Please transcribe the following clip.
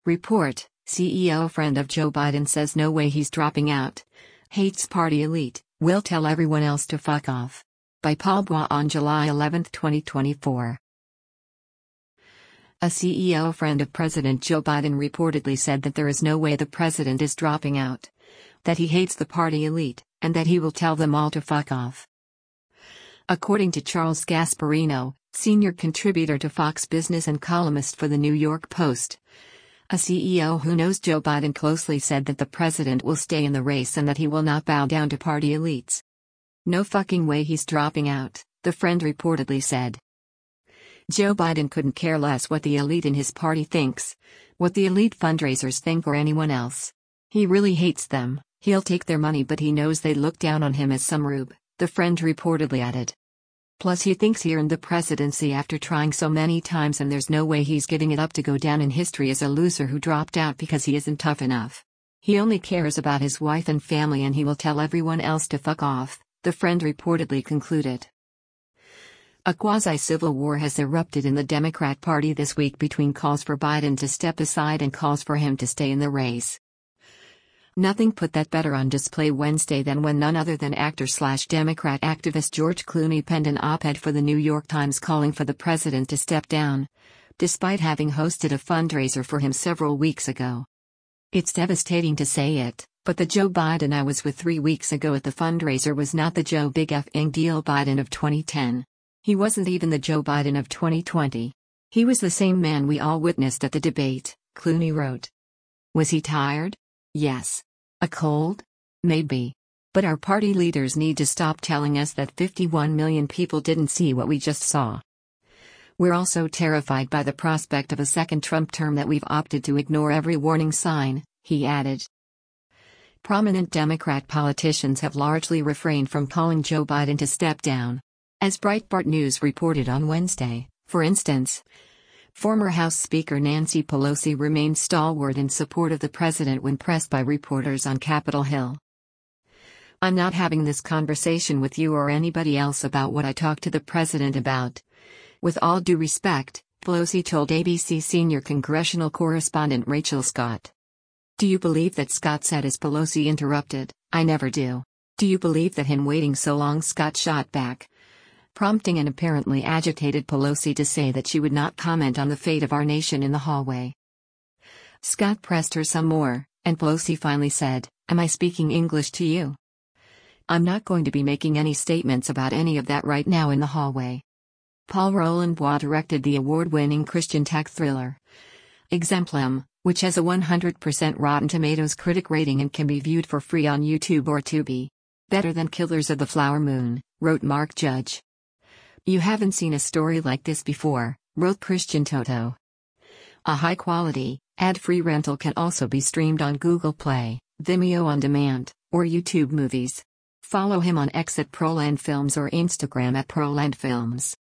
Report: CEO friend of Joe Biden says no way he's dropping out. Hates party elite, will tell everyone else to fuck off. By Paul Bois on July 11, 2024. A CEO friend of President Joe Biden reportedly said that there is no way the president is dropping out. That he hates the party elite, and that he will tell them all to fuck off. According to Charles Gasparino, senior contributor to Fox Business and columnist for the New York Post, a CEO who knows Joe Biden closely said that the president will stay in the race and that he will not bow down to party elites. No fucking way he's dropping out, the friend reportedly said. Joe Biden couldn't care less what the elite in his party thinks, what the elite fundraisers think or anyone else. He really hates them. He'll take their money, but he knows they look down on him as some rube, the friend reportedly added. Plus he thinks he earned the presidency after trying so many times, and there's no way he's giving it up to go down in history as a loser who dropped out because he isn't tough enough. He only cares about his wife and family, and he will tell everyone else to fuck off, the friend reportedly concluded. A quasi-civil war has erupted in the Democrat Party this week between calls for Biden to step aside and calls for him to stay in the race. Nothing put that better on display Wednesday than when none other than actor/Democrat activist George Clooney penned an op-ed for the New York Times calling for the president to step down, despite having hosted a fundraiser for him several weeks ago. It's devastating to say it, but the Joe Biden I was with 3 weeks ago at the fundraiser was not the Joe Big F***ing Deal Biden of 2010. He wasn't even the Joe Biden of 2020. He was the same man we all witnessed at the debate, Clooney wrote. Was he tired? Yes. A cold? Maybe. But our party leaders need to stop telling us that 51 million people didn't see what we just saw. We're all so terrified by the prospect of a second Trump term that we've opted to ignore every warning sign, he added. Prominent Democrat politicians have largely refrained from calling Joe Biden to step down. As Breitbart News reported on Wednesday, for instance, former House Speaker Nancy Pelosi remained stalwart in support of the president when pressed by reporters on Capitol Hill. I'm not having this conversation with you or anybody else about what I talked to the president about. With all due respect, Pelosi told ABC senior congressional correspondent Rachel Scott. Do you believe that Scott said as Pelosi interrupted, I never do. Do you believe that him waiting so long? Scott shot back, prompting an apparently agitated Pelosi to say that she would not comment on the fate of our nation in the hallway. Scott pressed her some more, and Pelosi finally said, Am I speaking English to you? I'm not going to be making any statements about any of that right now in the hallway. Paul Roland Bois directed the award-winning Christian tech thriller Exemplum, which has a 100% Rotten Tomatoes critic rating and can be viewed for free on YouTube or Tubi. Better than Killers of the Flower Moon, wrote Mark Judge. You haven't seen a story like this before, wrote Christian Toto. A high-quality, ad-free rental can also be streamed on Google Play, Vimeo On Demand, or YouTube Movies. Follow him on X at Proland Films or Instagram at Proland Films.